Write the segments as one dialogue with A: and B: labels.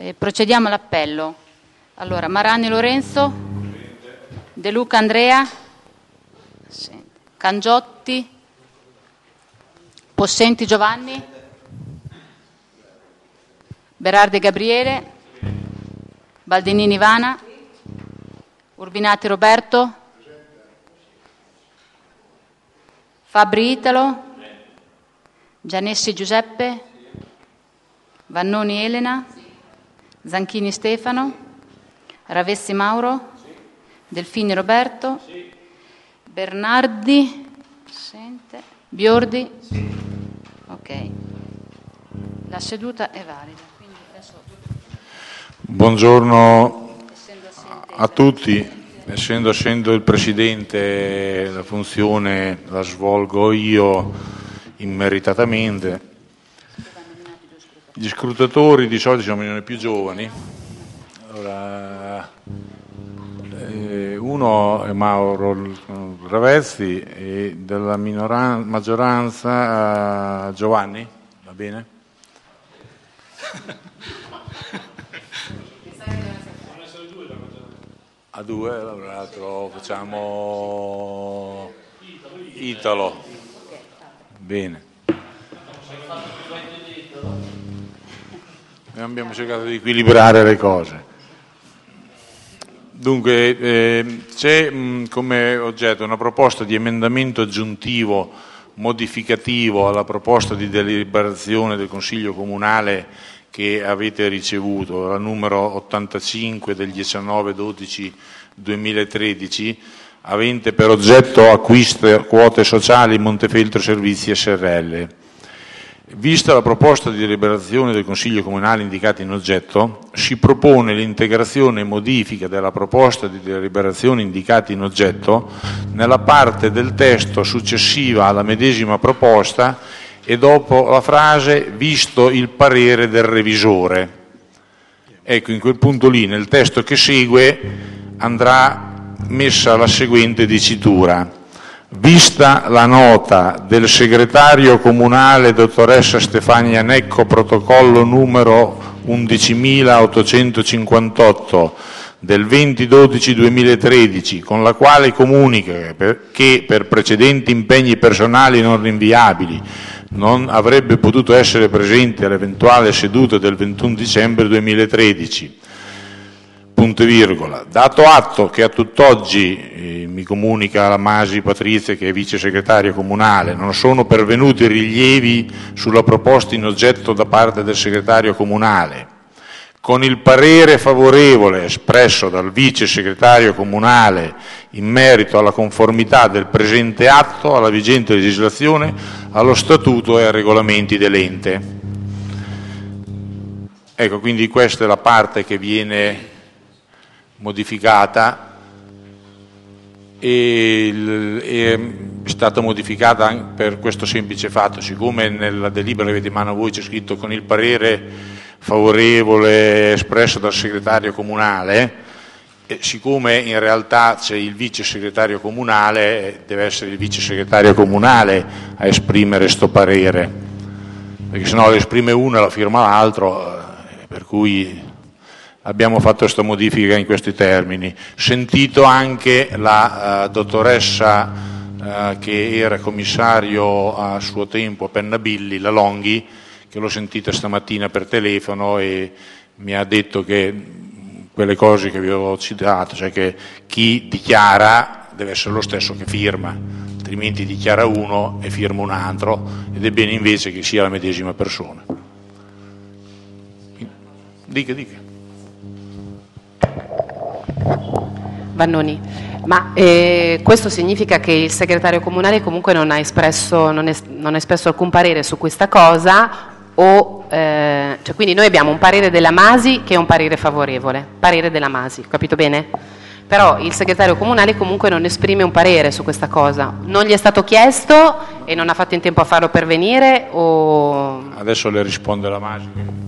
A: Procediamo all'appello. Allora, Marani Lorenzo, De Luca Andrea, Cangiotti, Possenti Giovanni, Berardi Gabriele, Baldinini Ivana, Urbinati Roberto, Fabbri Italo, Gianessi Giuseppe, Vannoni Elena, Zanchini Stefano, Ravessi Mauro, Delfini Roberto, Bernardi, Biordi. Ok, la seduta è valida. Quindi adesso...
B: Buongiorno a tutti. Essendo il Presidente, la funzione la svolgo io immeritatamente. Gli scrutatori di solito sono i più giovani. Allora, uno è Mauro Ravezzi e della maggioranza Giovanni, va bene? A due, l'altro facciamo Italo. Bene. Abbiamo cercato di equilibrare le cose. Dunque, c'è come oggetto una proposta di emendamento aggiuntivo modificativo alla proposta di deliberazione del Consiglio Comunale che avete ricevuto, la numero 85 del 19/12/2013, avente per oggetto acquisto quote sociali Montefeltro Servizi SRL. Vista la proposta di deliberazione del Consiglio Comunale indicata in oggetto, si propone l'integrazione e modifica della proposta di deliberazione indicata in oggetto nella parte del testo successiva alla medesima proposta e dopo la frase «visto il parere del revisore». Ecco, in quel punto lì, nel testo che segue, andrà messa la seguente dicitura: vista la nota del segretario comunale dottoressa Stefania Necco, protocollo numero 11.858 del 20/12/2013, con la quale comunica che per precedenti impegni personali non rinviabili non avrebbe potuto essere presente all'eventuale seduta del 21 dicembre 2013. Punto e virgola. Dato atto che a tutt'oggi, mi comunica la Masi Patrizia, che è vice segretaria comunale, non sono pervenuti rilievi sulla proposta in oggetto da parte del segretario comunale, con il parere favorevole espresso dal vice segretario comunale in merito alla conformità del presente atto alla vigente legislazione, allo statuto e ai regolamenti dell'ente. Ecco, quindi questa è la parte che viene modificata e è stata modificata per questo semplice fatto: siccome nella delibera che avete in mano a voi c'è scritto con il parere favorevole espresso dal segretario comunale, e siccome in realtà c'è il vice segretario comunale, deve essere il vice segretario comunale a esprimere sto parere, perché sennò lo esprime uno e la firma l'altro, per cui abbiamo fatto questa modifica in questi termini. Sentito anche la dottoressa che era commissario a suo tempo a Pennabilli, la Longhi, che l'ho sentita stamattina per telefono e mi ha detto che quelle cose che vi ho citato, cioè che chi dichiara deve essere lo stesso che firma, altrimenti dichiara uno e firma un altro, ed è bene invece che sia la medesima persona. Dica.
C: Vannoni, ma questo significa che il segretario comunale comunque non ha espresso alcun parere su questa cosa, cioè quindi noi abbiamo un parere della Masi che è un parere favorevole, parere della Masi, capito bene? Però il segretario comunale comunque non esprime un parere su questa cosa, non gli è stato chiesto e non ha fatto in tempo a farlo pervenire o...
B: Adesso le risponde la Masi.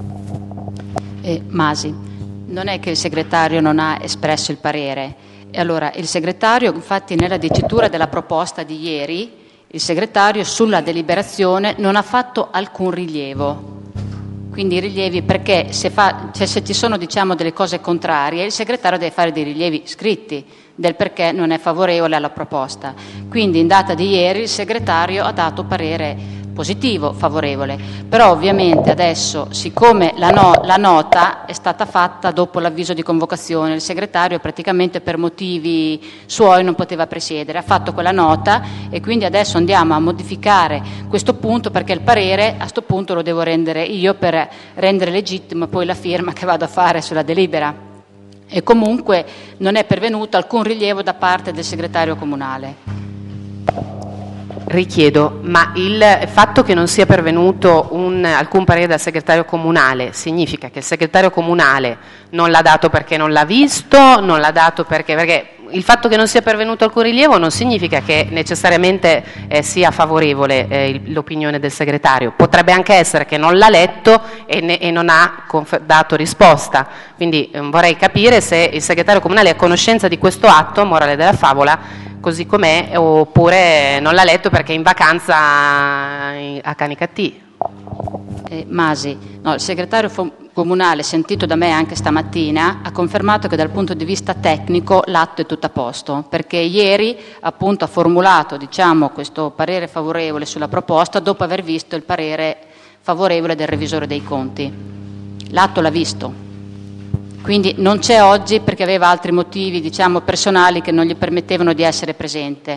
A: Masi, non è che il segretario non ha espresso il parere, e allora il segretario, infatti nella dicitura della proposta di ieri, il segretario sulla deliberazione non ha fatto alcun rilievo, Quindi i rilievi, perché se ci sono diciamo delle cose contrarie, il segretario deve fare dei rilievi scritti del perché non è favorevole alla proposta. Quindi in data di ieri il segretario ha dato parere positivo, favorevole, però ovviamente adesso, siccome la nota è stata fatta dopo l'avviso di convocazione, il segretario praticamente per motivi suoi non poteva presiedere, ha fatto quella nota e quindi adesso andiamo a modificare questo punto, perché il parere a questo punto lo devo rendere io per rendere legittimo poi la firma che vado a fare sulla delibera. E comunque non è pervenuto alcun rilievo da parte del segretario comunale.
C: Richiedo, ma il fatto che non sia pervenuto alcun parere dal segretario comunale significa che il segretario comunale non l'ha dato perché non l'ha visto, non l'ha dato perché il fatto che non sia pervenuto alcun rilievo non significa che necessariamente sia favorevole l'opinione del segretario. Potrebbe anche essere che non l'ha letto e non ha dato risposta. Quindi vorrei capire se il segretario comunale è a conoscenza di questo atto, morale della favola, così com'è, oppure non l'ha letto perché è in vacanza a Canicattì.
A: Masi, no, il segretario comunale, sentito da me anche stamattina, ha confermato che dal punto di vista tecnico l'atto è tutto a posto, perché ieri appunto ha formulato diciamo, questo parere favorevole sulla proposta dopo aver visto il parere favorevole del revisore dei conti. L'atto l'ha visto. Quindi non c'è oggi perché aveva altri motivi, diciamo, personali che non gli permettevano di essere presente.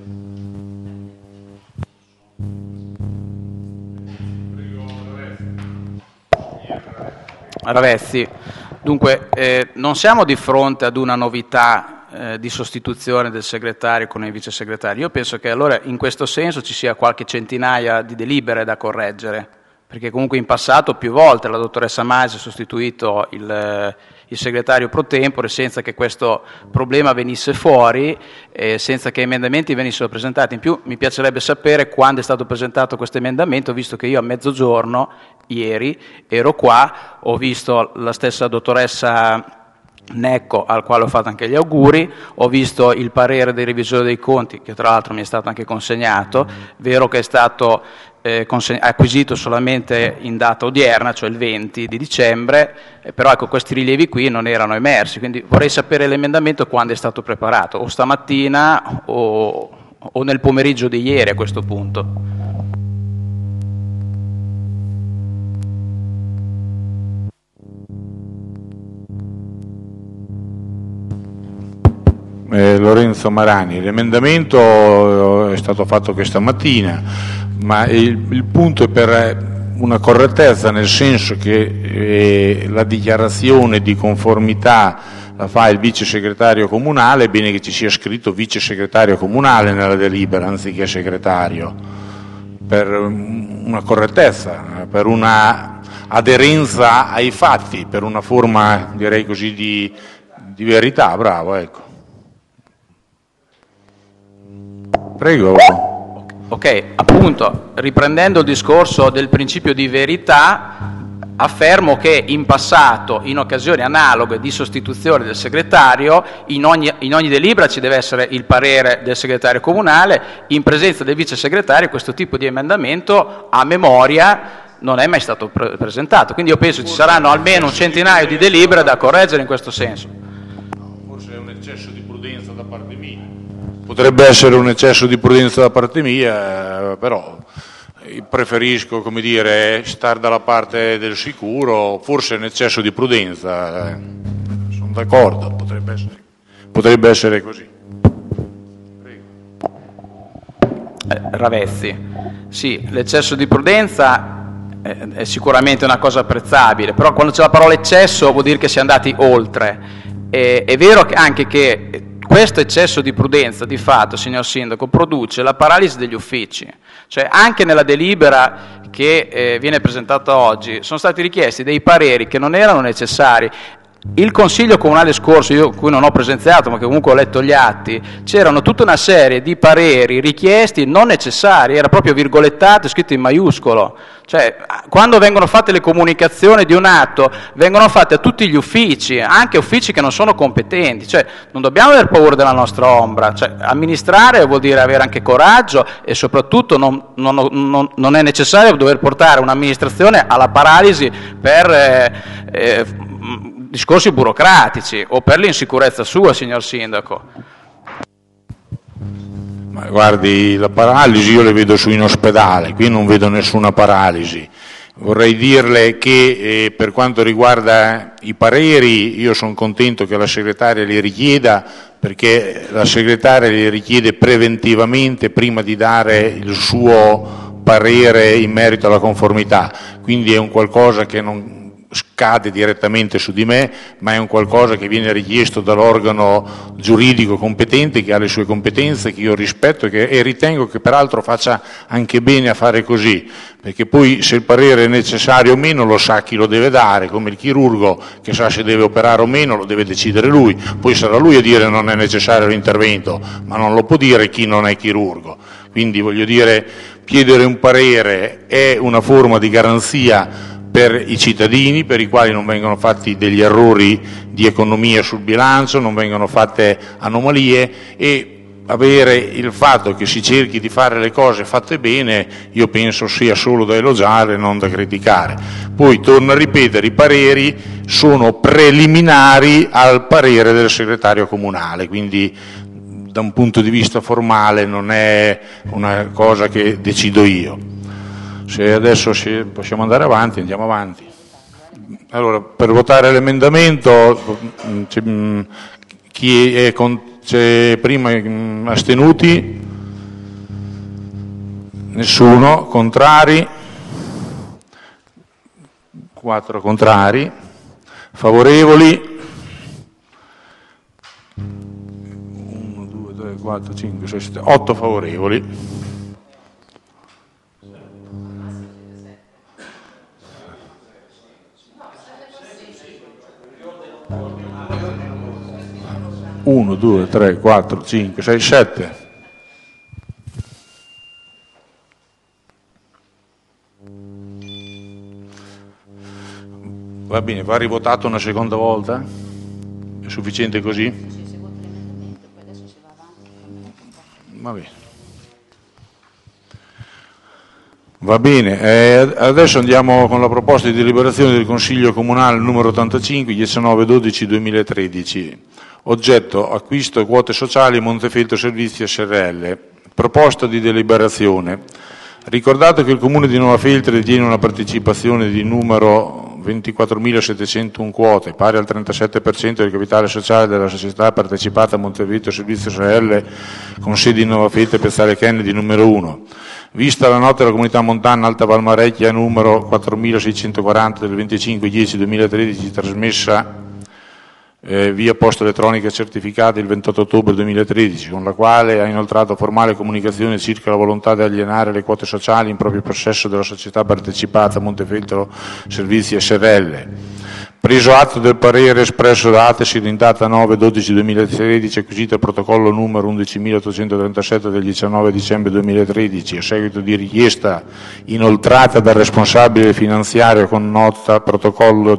D: Ravessi, dunque non siamo di fronte ad una novità di sostituzione del segretario con il vice segretario. Io penso che allora in questo senso ci sia qualche centinaia di delibere da correggere, perché comunque in passato più volte la dottoressa Masi ha sostituito il segretario pro tempore senza che questo problema venisse fuori, senza che emendamenti venissero presentati. In più mi piacerebbe sapere quando è stato presentato questo emendamento, visto che io a mezzogiorno ieri ero qua, ho visto la stessa dottoressa Necco, al quale ho fatto anche gli auguri, ho visto il parere dei revisori dei conti, che tra l'altro mi è stato anche consegnato, vero che è stato acquisito solamente in data odierna, cioè il 20 di dicembre, però ecco, questi rilievi qui non erano emersi, quindi vorrei sapere l'emendamento quando è stato preparato, o stamattina o nel pomeriggio di ieri a questo punto.
B: Lorenzo Marani, l'emendamento è stato fatto questa mattina, ma il punto è per una correttezza, nel senso che la dichiarazione di conformità la fa il vice segretario comunale, è bene che ci sia scritto vice segretario comunale nella delibera anziché segretario, per una correttezza, per una aderenza ai fatti, per una forma direi così di verità. Bravo, ecco. Prego.
D: Ok, appunto, riprendendo il discorso del principio di verità, affermo che in passato, in occasioni analoghe di sostituzione del segretario, in ogni delibera ci deve essere il parere del segretario comunale, in presenza del vice segretario questo tipo di emendamento a memoria non è mai stato presentato, quindi io penso ci saranno almeno un centinaio di delibere da correggere in questo senso.
B: Forse è un eccesso di prudenza da parte mia. Potrebbe essere un eccesso di prudenza da parte mia, però preferisco, come dire, stare dalla parte del sicuro, forse è un eccesso di prudenza, sono d'accordo, potrebbe essere così. Prego.
D: Ravessi, sì, l'eccesso di prudenza è sicuramente una cosa apprezzabile, però quando c'è la parola eccesso vuol dire che si è andati oltre. È vero anche che questo eccesso di prudenza, di fatto, signor Sindaco, produce la paralisi degli uffici. Cioè, anche nella delibera che viene presentata oggi sono stati richiesti dei pareri che non erano necessari. Il Consiglio Comunale scorso, io cui non ho presenziato ma che comunque ho letto gli atti, c'erano tutta una serie di pareri richiesti non necessari, era proprio virgolettato, scritto in maiuscolo. Cioè, quando vengono fatte le comunicazioni di un atto, vengono fatte a tutti gli uffici, anche uffici che non sono competenti. Cioè, non dobbiamo aver paura della nostra ombra. Cioè, amministrare vuol dire avere anche coraggio e soprattutto non è necessario dover portare un'amministrazione alla paralisi per discorsi burocratici o per l'insicurezza sua, signor Sindaco.
B: Ma guardi, la paralisi io le vedo su in ospedale, qui non vedo nessuna paralisi. Vorrei dirle che per quanto riguarda i pareri, io sono contento che la segretaria li richieda, perché la segretaria li richiede preventivamente prima di dare il suo parere in merito alla conformità, quindi è un qualcosa che non scade direttamente su di me, ma è un qualcosa che viene richiesto dall'organo giuridico competente, che ha le sue competenze, che io rispetto e ritengo che peraltro faccia anche bene a fare così, perché poi se il parere è necessario o meno lo sa chi lo deve dare, come il chirurgo che sa se deve operare o meno lo deve decidere lui, poi sarà lui a dire non è necessario l'intervento, ma non lo può dire chi non è chirurgo. Quindi voglio dire, chiedere un parere è una forma di garanzia per i cittadini, per i quali non vengono fatti degli errori di economia sul bilancio, non vengono fatte anomalie, e avere il fatto che si cerchi di fare le cose fatte bene io penso sia solo da elogiare, non da criticare. Poi torno a ripetere, i pareri sono preliminari al parere del segretario comunale, quindi da un punto di vista formale non è una cosa che decido io. Se adesso possiamo andare avanti, andiamo avanti. Allora, per votare l'emendamento, chi è c'è prima astenuti? Nessuno. Contrari? 4 contrari. Favorevoli? 1, 2, 3, 4, 5, 6, 7, 8 favorevoli. Uno, 2, 3, 4, 5, 6, 7. Va bene, va rivotato una seconda volta? È sufficiente così? Va bene. Va bene, adesso andiamo con la proposta di deliberazione del Consiglio Comunale numero 85, 19/12/2013. Oggetto: acquisto quote sociali Montefeltro Servizi SRL. Proposta di deliberazione. Ricordato che il Comune di Nova Feltre detiene una partecipazione di numero 24.701 quote, pari al 37% del capitale sociale della società partecipata a Montefeltro Servizi SRL con sede in Nova Feltre, Piazzale Kennedy numero 1. Vista la nota della Comunità Montana Alta Valmarecchia numero 4640 del 25/10/2013, trasmessa via posta elettronica certificata il 28 ottobre 2013, con la quale ha inoltrato formale comunicazione circa la volontà di alienare le quote sociali in proprio possesso della società partecipata Montefeltro Servizi SRL. Preso atto del parere espresso da ATESID in data 9/12/2013, acquisito il protocollo numero 11.837 del 19 dicembre 2013, a seguito di richiesta inoltrata dal responsabile finanziario con nota protocollo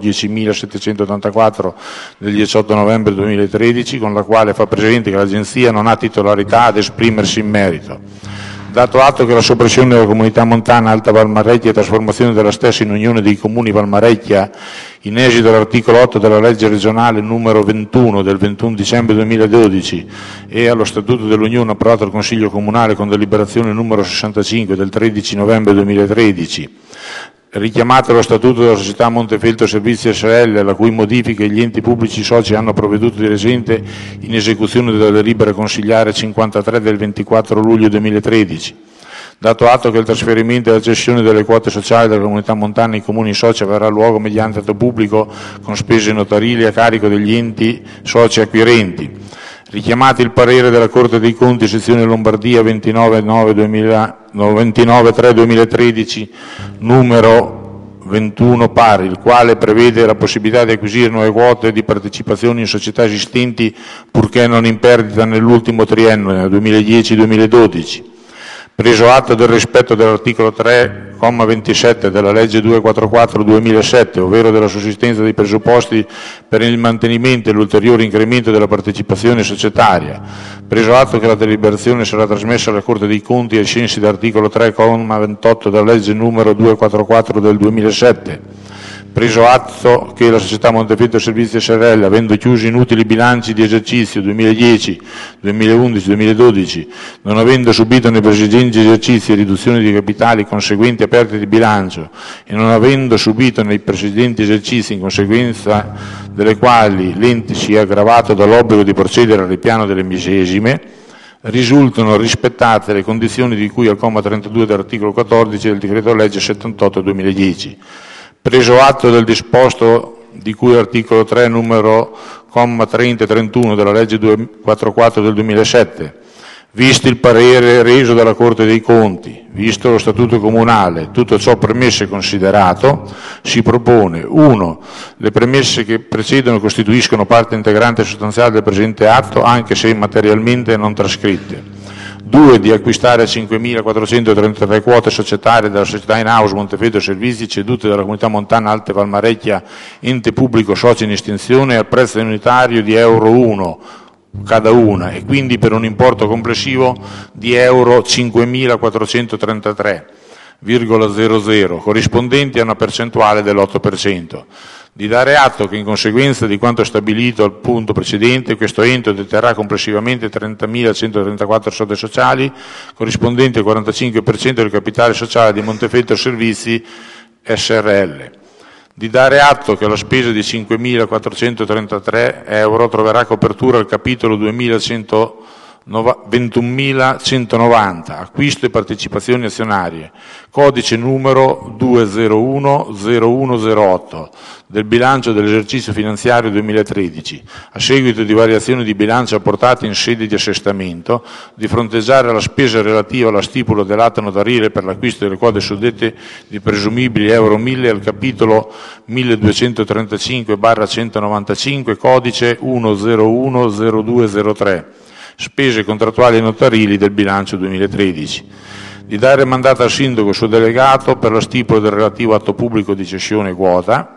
B: 10.784 del 18 novembre 2013, con la quale fa presente che l'Agenzia non ha titolarità ad esprimersi in merito. Dato atto che la soppressione della Comunità Montana Alta Valmarecchia e trasformazione della stessa in Unione dei Comuni Valmarecchia, in esito all'articolo 8 della legge regionale numero 21 del 21 dicembre 2012 e allo Statuto dell'Unione approvato dal Consiglio Comunale con deliberazione numero 65 del 13 novembre 2013, richiamato allo Statuto della Società Montefeltro Servizi SRL, la cui modifica gli enti pubblici soci hanno provveduto di recente in esecuzione della delibera consigliare 53 del 24 luglio 2013. Dato atto che il trasferimento e la cessione delle quote sociali della Comunità Montana ai comuni soci avrà luogo mediante atto pubblico con spese notarili a carico degli enti soci acquirenti. Richiamati il parere della Corte dei Conti, sezione Lombardia 29/3/2013, numero 21 pari, il quale prevede la possibilità di acquisire nuove quote di partecipazioni in società esistenti purché non in perdita nell'ultimo triennio, nel 2010-2012. Preso atto del rispetto dell'articolo 3,27 della legge 244/2007, ovvero della sussistenza dei presupposti per il mantenimento e l'ulteriore incremento della partecipazione societaria. Preso atto che la deliberazione sarà trasmessa alla Corte dei Conti ai sensi dell'articolo 3,28 della legge numero 244 del 2007. Preso atto che la società Montefeltro Servizi S.r.l., avendo chiuso inutili bilanci di esercizio 2010, 2011, 2012, non avendo subito nei precedenti esercizi riduzioni di capitali conseguenti a perdite di bilancio e non avendo subito nei precedenti esercizi in conseguenza delle quali l'ente si è aggravato dall'obbligo di procedere al ripiano delle medesime, risultano rispettate le condizioni di cui al comma 32 dell'articolo 14 del decreto legge 78/2010. Preso atto del disposto di cui articolo 3 numero comma 30 e 31 della legge 244 del 2007, visto il parere reso dalla Corte dei Conti, visto lo Statuto Comunale, tutto ciò premesso e considerato, si propone 1. Le premesse che precedono costituiscono parte integrante e sostanziale del presente atto, anche se materialmente non trascritte. 2. Di acquistare 5.433 quote societarie della società in house Montefeltro Servizi cedute dalla Comunità Montana Alte Valmarecchia, ente pubblico socio in estinzione, al prezzo unitario di €1 cada una, e quindi per un importo complessivo di €5.433,00, corrispondenti a una percentuale dell'8%. Di dare atto che in conseguenza di quanto stabilito al punto precedente, questo ente deterrà complessivamente 30.134 soldi sociali, corrispondenti al 45% del capitale sociale di Montefeltro Servizi S.r.l. Di dare atto che la spesa di €5.433 troverà copertura al capitolo 21.190, acquisto e partecipazioni azionarie, codice numero 2010108 del bilancio dell'esercizio finanziario 2013, a seguito di variazioni di bilancio apportate in sede di assestamento, di fronteggiare la spesa relativa alla stipula dell'atto notarile per l'acquisto delle quote suddette di presumibili €1.000 al capitolo 1235/195, codice 1010203, spese contrattuali e notarili del bilancio 2013. Di dare mandato al sindaco e al suo delegato per la stipula del relativo atto pubblico di cessione quota.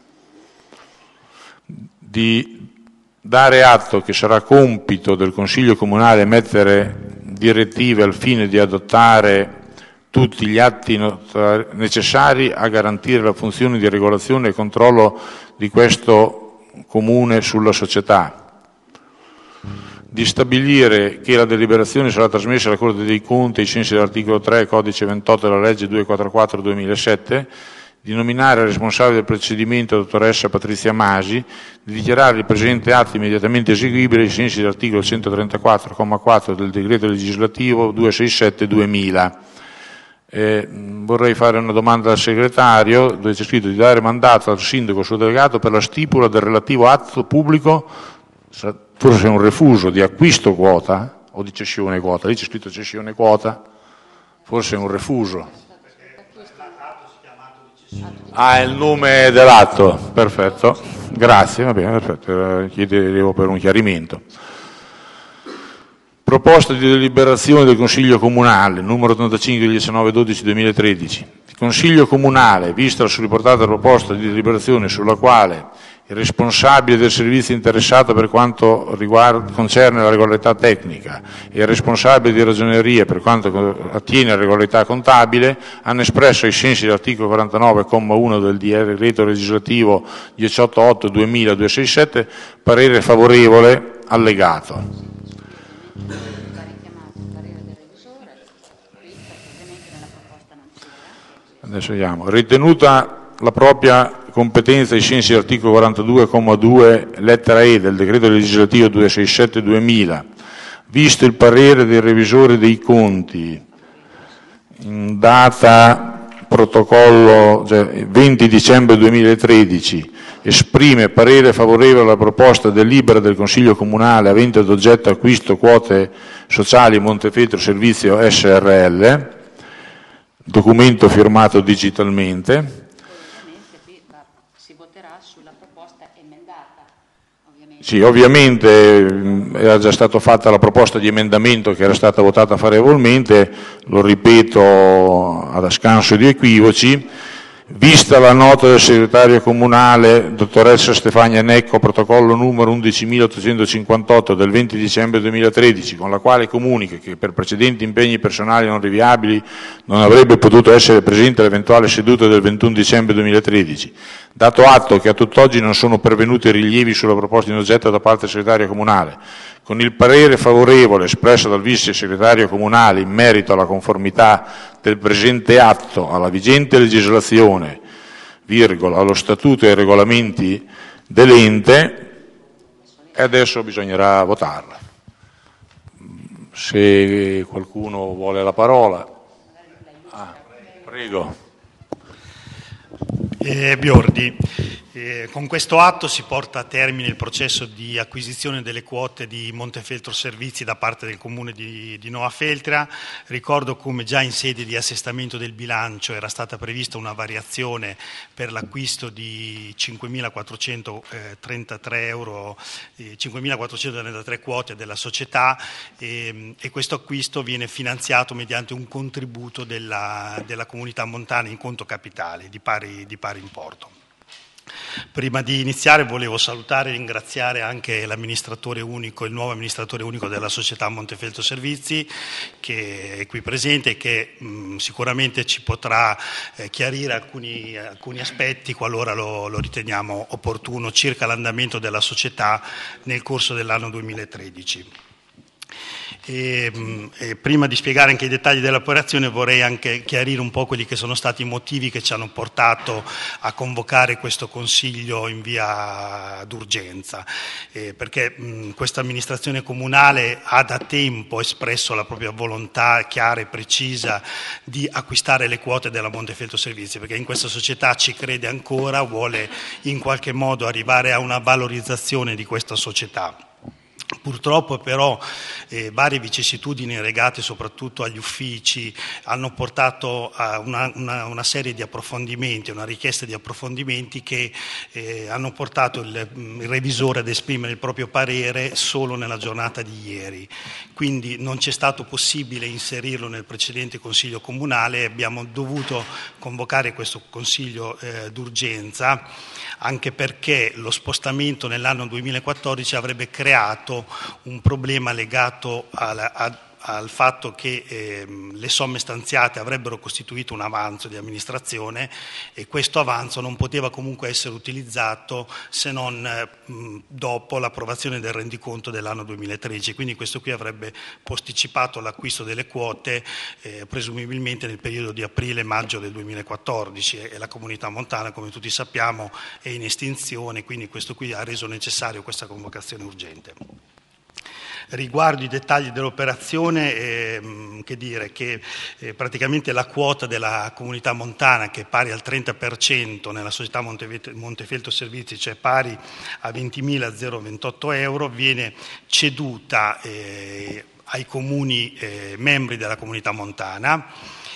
B: Di dare atto che sarà compito del Consiglio Comunale emettere direttive al fine di adottare tutti gli atti necessari a garantire la funzione di regolazione e controllo di questo Comune sulla società. Di stabilire che la deliberazione sarà trasmessa alla Corte dei Conti ai sensi dell'articolo 3, codice 28 della legge 244/2007, di nominare responsabile del procedimento la dottoressa Patrizia Masi, di dichiarare il presente atto immediatamente eseguibile ai sensi dell'articolo 134,4 del decreto legislativo 267/2000. Vorrei fare una domanda al segretario, dove c'è scritto di dare mandato al sindaco e al suo delegato per la stipula del relativo atto pubblico, forse è un refuso di acquisto quota o di cessione quota, lì c'è scritto cessione quota, forse è un refuso. Ah, è il nome dell'atto, perfetto, grazie, va bene, perfetto, chiedevo per un chiarimento. Proposta di deliberazione del Consiglio Comunale, numero 85 del 19/12/2013. Il Consiglio Comunale, vista la riportata proposta di deliberazione sulla quale il responsabile del servizio interessato per quanto concerne la regolarità tecnica e il responsabile di ragioneria per quanto attiene alla regolarità contabile hanno espresso ai sensi dell'articolo 49,1 del decreto legislativo 188/2000-267 parere favorevole allegato. Adesso vediamo. Ritenuta la propria competenza ai sensi dell'articolo 42,2 lettera E del decreto legislativo 267/2000, visto il parere del revisore dei conti in data protocollo 20 dicembre 2013, esprime parere favorevole alla proposta delibera del Consiglio Comunale avente ad oggetto acquisto quote sociali Montefeltro Servizio S.r.l., documento firmato digitalmente.
A: Si voterà sulla proposta emendata.
B: Sì, ovviamente era già stata fatta la proposta di emendamento che era stata votata favorevolmente, lo ripeto ad scanso di equivoci, vista la nota del segretario comunale, dottoressa Stefania Necco, protocollo numero 11.858 del 20 dicembre 2013, con la quale comunica che per precedenti impegni personali non rinviabili non avrebbe potuto essere presente all'eventuale seduta del 21 dicembre 2013, dato atto che a tutt'oggi non sono pervenuti rilievi sulla proposta in oggetto da parte del segretario comunale, con il parere favorevole espresso dal vice segretario comunale in merito alla conformità del presente atto alla vigente legislazione, allo statuto e ai regolamenti dell'ente, e adesso bisognerà votarla. Se qualcuno vuole la parola. Prego.
E: Biordi, con questo atto si porta a termine il processo di acquisizione delle quote di Montefeltro Servizi da parte del comune di Nova Feltria. Ricordo come già in sede di assestamento del bilancio era stata prevista una variazione per l'acquisto di 5.433 euro, 5.433 quote della società, e questo acquisto viene finanziato mediante un contributo della comunità montana in conto capitale di pari importo. Prima di iniziare volevo salutare e ringraziare anche l'amministratore unico, il nuovo amministratore unico della società Montefeltro Servizi, che è qui presente e che sicuramente ci potrà chiarire alcuni aspetti qualora lo riteniamo opportuno circa l'andamento della società nel corso dell'anno 2013. E prima di spiegare anche i dettagli dell'operazione vorrei anche chiarire un po' quelli che sono stati i motivi che ci hanno portato a convocare questo consiglio in via d'urgenza, perché questa amministrazione comunale ha da tempo espresso la propria volontà chiara e precisa di acquistare le quote della Montefeltro Servizi, perché in questa società ci crede ancora, vuole in qualche modo arrivare a una valorizzazione di questa società. Purtroppo però varie vicissitudini legate soprattutto agli uffici hanno portato a una serie di approfondimenti, una richiesta di approfondimenti che hanno portato il revisore ad esprimere il proprio parere solo nella giornata di ieri. Quindi non c'è stato possibile inserirlo nel precedente Consiglio Comunale e abbiamo dovuto convocare questo Consiglio d'urgenza, anche perché lo spostamento nell'anno 2014 avrebbe creato un problema legato al fatto che le somme stanziate avrebbero costituito un avanzo di amministrazione e questo avanzo non poteva comunque essere utilizzato se non dopo l'approvazione del rendiconto dell'anno 2013, quindi questo qui avrebbe posticipato l'acquisto delle quote presumibilmente nel periodo di aprile-maggio del 2014 e la comunità montana, come tutti sappiamo, è in estinzione, quindi questo qui ha reso necessario questa convocazione urgente. Riguardo i dettagli dell'operazione, che dire che praticamente la quota della comunità montana, che è pari al 30% nella società Montefeltro Servizi, cioè pari a 20.028 euro, viene ceduta ai comuni membri della comunità montana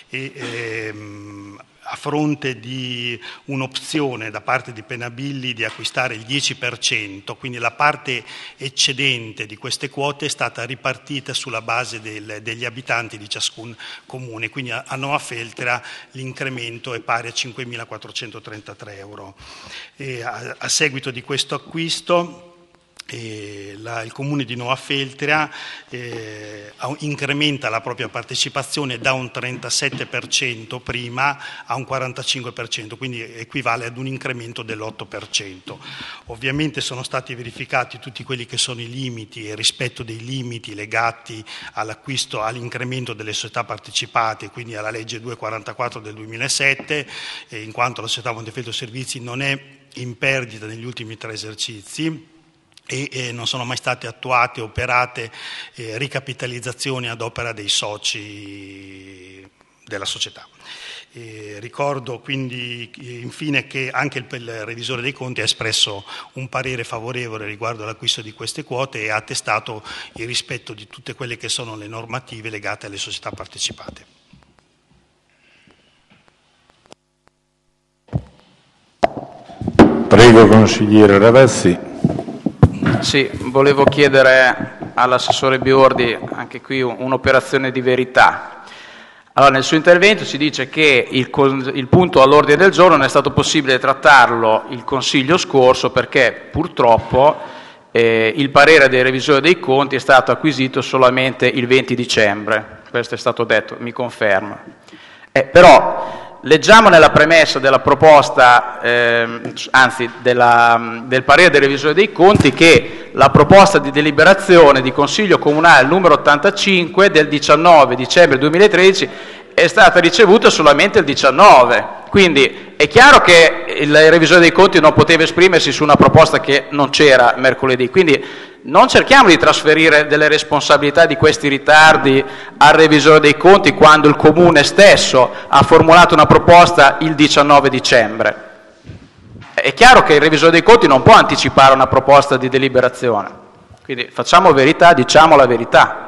E: a fronte di un'opzione da parte di Penabilli di acquistare il 10%, quindi la parte eccedente di queste quote è stata ripartita sulla base degli abitanti di ciascun comune, quindi a Nova Feltria l'incremento è pari a 5.433 euro. A seguito di questo acquisto il comune di Nova Feltria incrementa la propria partecipazione da un 37% prima a un 45%, quindi equivale ad un incremento dell'8%. Ovviamente sono stati verificati tutti quelli che sono i limiti e il rispetto dei limiti legati all'acquisto, all'incremento delle società partecipate, quindi alla legge 244 del 2007, in quanto la società Montefeltro Servizi non è in perdita negli ultimi 3 esercizi, e non sono mai state attuate, operate ricapitalizzazioni ad opera dei soci della società. Ricordo quindi infine che anche il revisore dei conti ha espresso un parere favorevole riguardo all'acquisto di queste quote e ha attestato il rispetto di tutte quelle che sono le normative legate alle società partecipate.
B: Prego, consigliere Ravessi.
D: Sì, volevo chiedere all'assessore Biordi anche qui un'operazione di verità. Allora, nel suo intervento si dice che il punto all'ordine del giorno non è stato possibile trattarlo il Consiglio scorso perché purtroppo il parere dei revisori dei conti è stato acquisito solamente il 20 dicembre. Questo è stato detto, mi conferma. Però leggiamo nella premessa della proposta, del parere dei revisori dei conti, che la proposta di deliberazione di Consiglio Comunale numero 85 del 19 dicembre 2013 è stata ricevuta solamente il 19. Quindi è chiaro che il revisore dei conti non poteva esprimersi su una proposta che non c'era mercoledì. Quindi non cerchiamo di trasferire delle responsabilità di questi ritardi al revisore dei conti quando il Comune stesso ha formulato una proposta il 19 dicembre. È chiaro che il revisore dei conti non può anticipare una proposta di deliberazione. Quindi facciamo verità, diciamo la verità.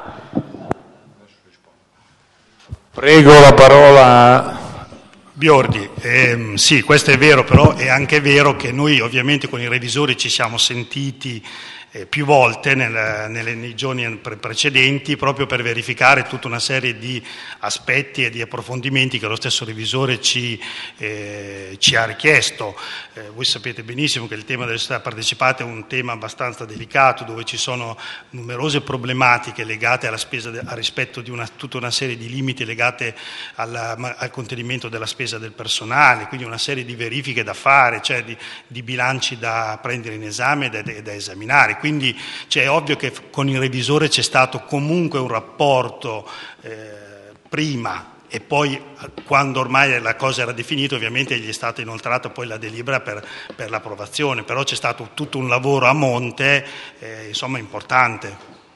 B: Prego la parola.
E: Biordi, sì, questo è vero, però è anche vero che noi ovviamente con i revisori ci siamo sentiti più volte nei giorni precedenti proprio per verificare tutta una serie di aspetti e di approfondimenti che lo stesso revisore ci ha richiesto. Voi sapete benissimo che il tema delle società partecipate è un tema abbastanza delicato dove ci sono numerose problematiche legate alla spesa, al rispetto di tutta una serie di limiti legate al contenimento della spesa del personale, quindi una serie di verifiche da fare, cioè di bilanci da prendere in esame e da esaminare. Quindi è ovvio che con il revisore c'è stato comunque un rapporto prima e poi quando ormai la cosa era definita ovviamente gli è stata inoltrata poi la delibera per l'approvazione, però c'è stato tutto un lavoro a monte insomma importante.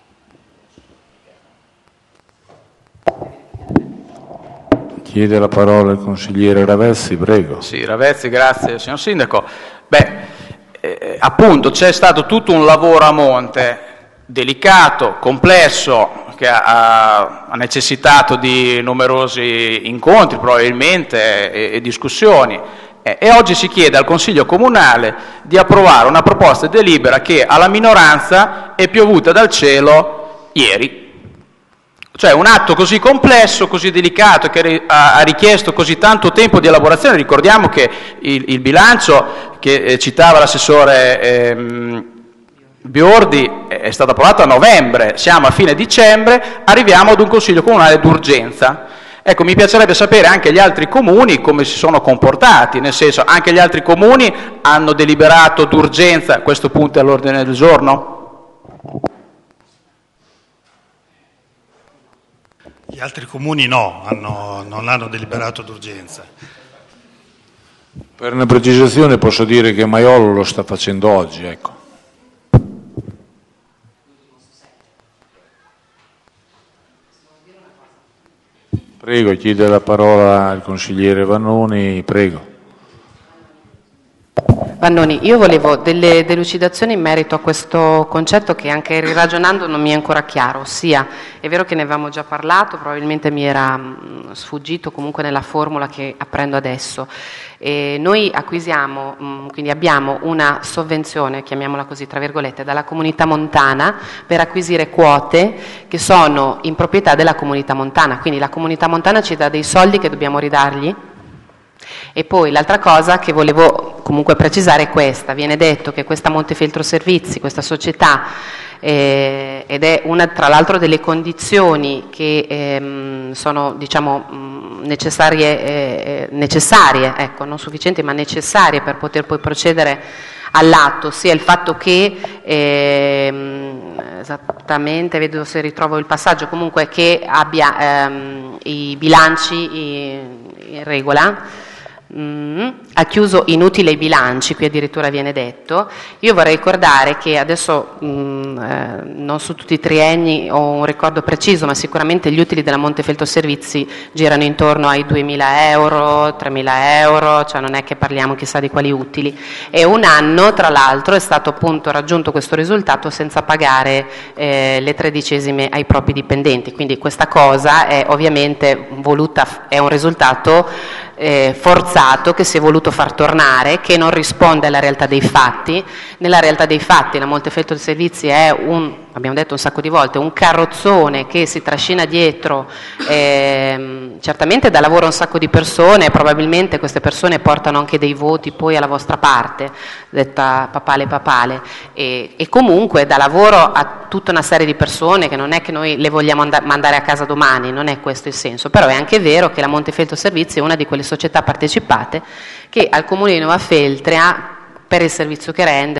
B: Chiede la parola il consigliere Ravessi, prego.
D: Sì, Ravessi, grazie signor Sindaco. Appunto c'è stato tutto un lavoro a monte, delicato, complesso, che ha necessitato di numerosi incontri probabilmente e discussioni. E oggi si chiede al Consiglio Comunale di approvare una proposta di delibera che alla minoranza è piovuta dal cielo ieri. Cioè un atto così complesso, così delicato, che ha richiesto così tanto tempo di elaborazione. Ricordiamo che il bilancio che citava l'assessore Biordi è stato approvato a novembre, siamo a fine dicembre, arriviamo ad un Consiglio Comunale d'urgenza. Ecco, mi piacerebbe sapere anche gli altri comuni come si sono comportati, nel senso, anche gli altri comuni hanno deliberato d'urgenza, questo punto è all'ordine del giorno?
E: Gli altri comuni no, non hanno deliberato d'urgenza.
B: Per una precisazione posso dire che Maiolo lo sta facendo oggi, ecco. Prego, chiede la parola al consigliere Vannoni, prego.
C: Vannoni, io volevo delle delucidazioni in merito a questo concetto che anche riragionando non mi è ancora chiaro, ossia è vero che ne avevamo già parlato, probabilmente mi era sfuggito comunque nella formula che apprendo adesso. Noi acquisiamo, quindi abbiamo una sovvenzione, chiamiamola così tra virgolette, dalla comunità montana per acquisire quote che sono in proprietà della comunità montana, quindi la comunità montana ci dà dei soldi che dobbiamo ridargli. E poi l'altra cosa che volevo comunque precisare è questa: viene detto che questa Montefeltro Servizi, questa società, ed è una tra l'altro delle condizioni che sono diciamo necessarie, ecco, non sufficienti ma necessarie per poter poi procedere all'atto, sia il fatto che esattamente, vedo se ritrovo il passaggio, comunque che abbia i bilanci in regola. Ha chiuso inutile i bilanci, qui addirittura viene detto. Io vorrei ricordare che adesso non su tutti i trienni ho un ricordo preciso, ma sicuramente gli utili della Montefeltro Servizi girano intorno ai 2.000 euro, 3.000 euro, cioè non è che parliamo chissà di quali utili, e un anno tra l'altro è stato appunto raggiunto questo risultato senza pagare le 13esime ai propri dipendenti, quindi questa cosa è ovviamente voluta, è un risultato forzato che si è voluto far tornare, che non risponde alla realtà dei fatti. Nella realtà dei fatti la Montefeltro Servizi è abbiamo detto un sacco di volte, un carrozzone che si trascina dietro, certamente dà lavoro a un sacco di persone, probabilmente queste persone portano anche dei voti poi alla vostra parte, detta papale, e comunque dà lavoro a tutta una serie di persone che non è che noi le vogliamo mandare a casa domani, non è questo il senso, però è anche vero che la Montefeltro Servizi è una di quelle società partecipate che al Comune di Novafeltria, per il servizio che rende,